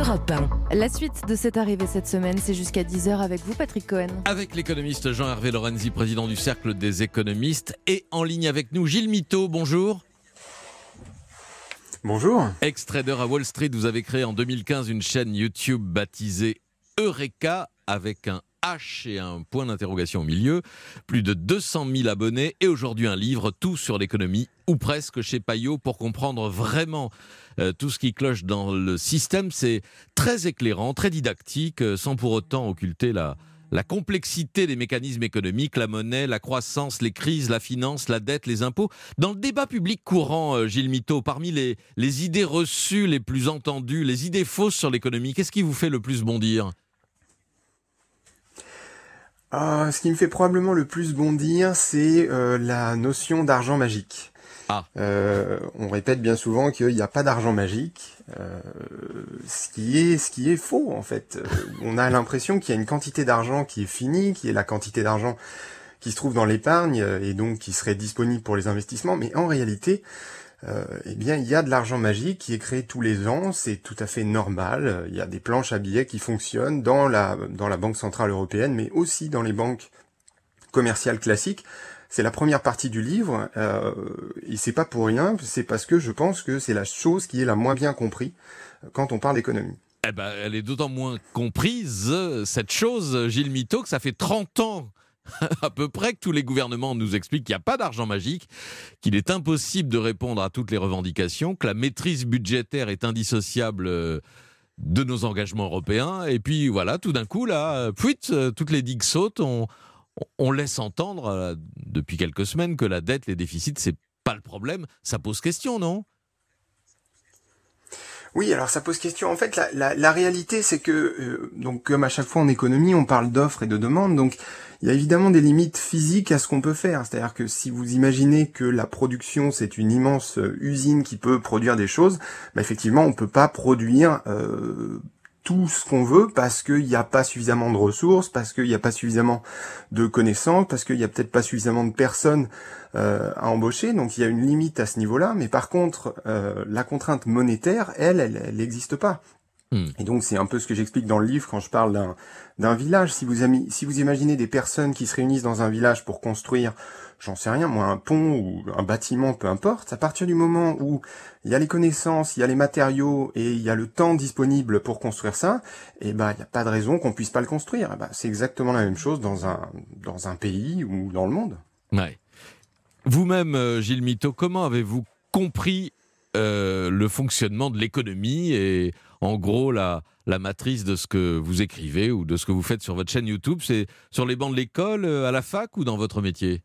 Europe 1. La suite de cette arrivée cette semaine, c'est jusqu'à 10h avec vous, Patrick Cohen. Avec l'économiste Jean-Hervé Lorenzi, président du Cercle des économistes, et en ligne avec nous, Gilles Miteau, bonjour. Bonjour. Ex-trader à Wall Street, vous avez créé en 2015 une chaîne YouTube baptisée Eureka, avec un H et un point d'interrogation au milieu, plus de 200 000 abonnés et aujourd'hui un livre, tout sur l'économie, ou presque, chez Payot, pour comprendre vraiment tout ce qui cloche dans le système. C'est très éclairant, très didactique, sans pour autant occulter la complexité des mécanismes économiques, la monnaie, la croissance, les crises, la finance, la dette, les impôts. Dans le débat public courant, Gilles Miteau, parmi les idées reçues les plus entendues, les idées fausses sur l'économie, qu'est-ce qui vous fait le plus bondir ? Ce qui me fait probablement le plus bondir, c'est la notion d'argent magique. On répète bien souvent qu'il n'y a pas d'argent magique, ce qui est faux en fait. On a l'impression qu'il y a une quantité d'argent qui est finie, qui est la quantité d'argent qui se trouve dans l'épargne et donc qui serait disponible pour les investissements, mais en réalité, il y a de l'argent magique qui est créé tous les ans, c'est tout à fait normal. Il y a des planches à billets qui fonctionnent dans la Banque Centrale Européenne, mais aussi dans les banques commerciales classiques. C'est la première partie du livre, et c'est pas pour rien, c'est parce que je pense que c'est la chose qui est la moins bien comprise quand on parle d'économie. Elle est d'autant moins comprise, cette chose, Gilles Miteau, que ça fait 30 ans à peu près que tous les gouvernements nous expliquent qu'il n'y a pas d'argent magique, qu'il est impossible de répondre à toutes les revendications, que la maîtrise budgétaire est indissociable de nos engagements européens. Et puis voilà, tout d'un coup, là, toutes les digues sautent. On laisse entendre depuis quelques semaines que la dette, les déficits, c'est pas le problème. Ça pose question, non ? Oui, alors ça pose question. En fait, la réalité, c'est que, donc comme à chaque fois en économie, on parle d'offres et de demandes, donc il y a évidemment des limites physiques à ce qu'on peut faire. C'est-à-dire que si vous imaginez que la production, c'est une immense usine qui peut produire des choses, effectivement, on peut pas produire tout ce qu'on veut parce qu'il n'y a pas suffisamment de ressources, parce qu'il n'y a pas suffisamment de connaissances, parce qu'il n'y a peut-être pas suffisamment de personnes à embaucher. Donc il y a une limite à ce niveau-là. Mais par contre, la contrainte monétaire, elle n'existe pas. Et donc c'est un peu ce que j'explique dans le livre quand je parle d'un village. Si vous imaginez des personnes qui se réunissent dans un village pour construire, j'en sais rien, moi, un pont ou un bâtiment, peu importe, à partir du moment où il y a les connaissances, il y a les matériaux et il y a le temps disponible pour construire ça, il n'y a pas de raison qu'on puisse pas le construire. C'est exactement la même chose dans un pays ou dans le monde. Ouais. Vous-même, Gilles Miteau, comment avez-vous compris le fonctionnement de l'économie et en gros la matrice de ce que vous écrivez ou de ce que vous faites sur votre chaîne YouTube? C'est sur les bancs de l'école, à la fac ou dans votre métier?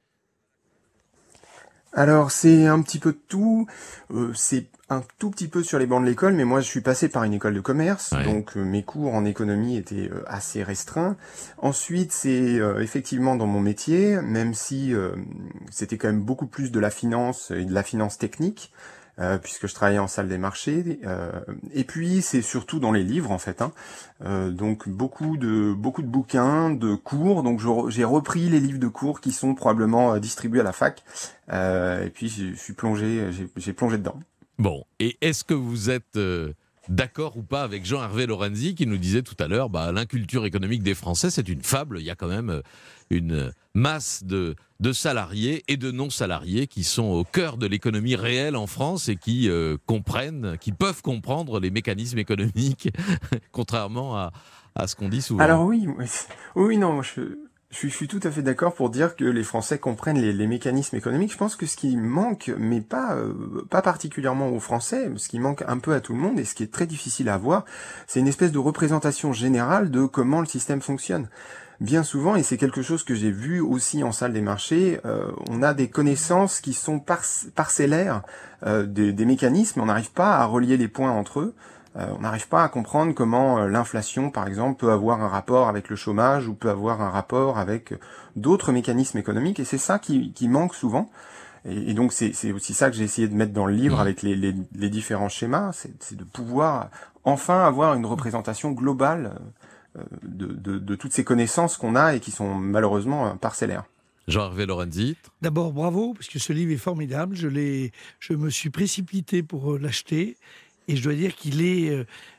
Alors c'est un petit peu de tout, c'est un tout petit peu sur les bancs de l'école, mais moi je suis passé par une école de commerce, ouais. Donc mes cours en économie étaient assez restreints. Ensuite c'est effectivement dans mon métier, même si c'était quand même beaucoup plus de la finance et de la finance technique, puisque je travaillais en salle des marchés, et puis c'est surtout dans les livres en fait, donc beaucoup de bouquins, de cours, donc j'ai repris les livres de cours qui sont probablement distribués à la fac, et puis j'ai plongé dedans. Bon, et est-ce que vous êtes d'accord ou pas avec Jean-Hervé Lorenzi qui nous disait tout à l'heure, l'inculture économique des Français, c'est une fable. Il y a quand même une masse de salariés et de non-salariés qui sont au cœur de l'économie réelle en France et qui peuvent comprendre les mécanismes économiques, contrairement à ce qu'on dit souvent. Alors oui, non, je suis tout à fait d'accord pour dire que les Français comprennent les mécanismes économiques. Je pense que ce qui manque, mais pas particulièrement aux Français, ce qui manque un peu à tout le monde et ce qui est très difficile à avoir, c'est une espèce de représentation générale de comment le système fonctionne. Bien souvent, et c'est quelque chose que j'ai vu aussi en salle des marchés, on a des connaissances qui sont parcellaires des mécanismes, on n'arrive pas à relier les points entre eux. On n'arrive pas à comprendre comment l'inflation, par exemple, peut avoir un rapport avec le chômage ou peut avoir un rapport avec d'autres mécanismes économiques. Et c'est ça qui manque souvent. Et donc c'est aussi ça que j'ai essayé de mettre dans le livre avec les différents schémas. C'est de pouvoir enfin avoir une représentation globale de toutes ces connaissances qu'on a et qui sont malheureusement parcellaires. Jean-Hervé Lorenzi. D'abord, bravo, parce que ce livre est formidable. Je me suis précipité pour l'acheter. Et je dois dire qu'il est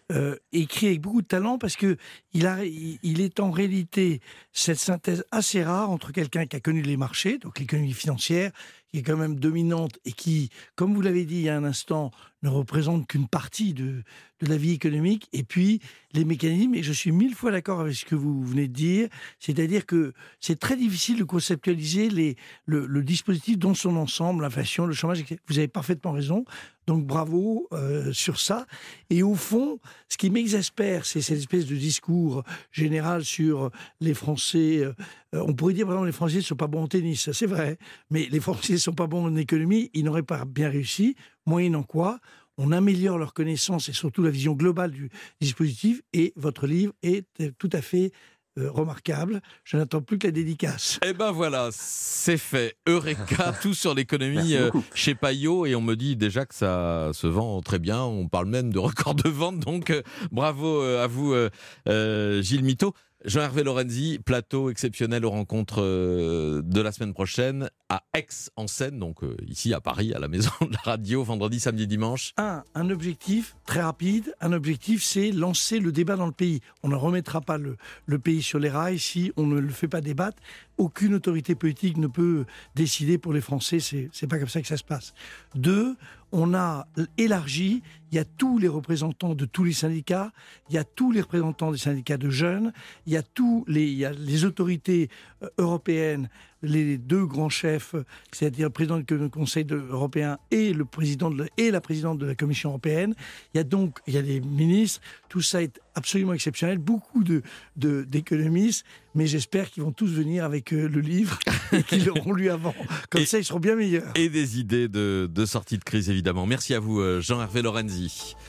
écrit avec beaucoup de talent parce que il est en réalité cette synthèse assez rare entre quelqu'un qui a connu les marchés, donc l'économie financière, qui est quand même dominante et qui, comme vous l'avez dit il y a un instant, ne représente qu'une partie de la vie économique, et puis les mécanismes, et je suis 1000 fois d'accord avec ce que vous venez de dire, c'est-à-dire que c'est très difficile de conceptualiser le dispositif dans son ensemble, l'inflation, le chômage, vous avez parfaitement raison, donc bravo sur ça. Et au fond, ce qui m'exaspère, c'est cette espèce de discours général sur les Français. On pourrait dire, par exemple, les Français ne sont pas bons en tennis, ça c'est vrai, mais les Français ne sont pas bons en économie, ils n'auraient pas bien réussi, moyennant quoi on améliore leurs connaissances et surtout la vision globale du dispositif, et votre livre est tout à fait remarquable. Je n'attends plus que la dédicace. Eh ben voilà, c'est fait. Eureka, tout sur l'économie chez Payot, et on me dit déjà que ça se vend très bien. On parle même de record de vente, donc bravo à vous, Gilles Miteau. Jean-Hervé Lorenzi, plateau exceptionnel aux rencontres de la semaine prochaine à Aix-en-Seine, donc ici à Paris, à la Maison de la Radio, vendredi, samedi, dimanche. Un objectif très rapide, c'est lancer le débat dans le pays. On ne remettra pas le pays sur les rails si on ne le fait pas débattre. Aucune autorité politique ne peut décider pour les Français, c'est pas comme ça que ça se passe. 2, on a élargi, il y a tous les représentants de tous les syndicats, il y a tous les représentants des syndicats de jeunes, il y a les autorités européennes, les 2 grands chefs, c'est-à-dire le président du Conseil européen et la présidente de la Commission européenne. Il y a des ministres, tout ça est absolument exceptionnel, beaucoup d'économistes, mais j'espère qu'ils vont tous venir avec le livre et qu'ils l'auront lu avant. Comme ça, ils seront bien meilleurs. Et des idées de sortie de crise, évidemment. Merci à vous, Jean-Hervé Lorenzi.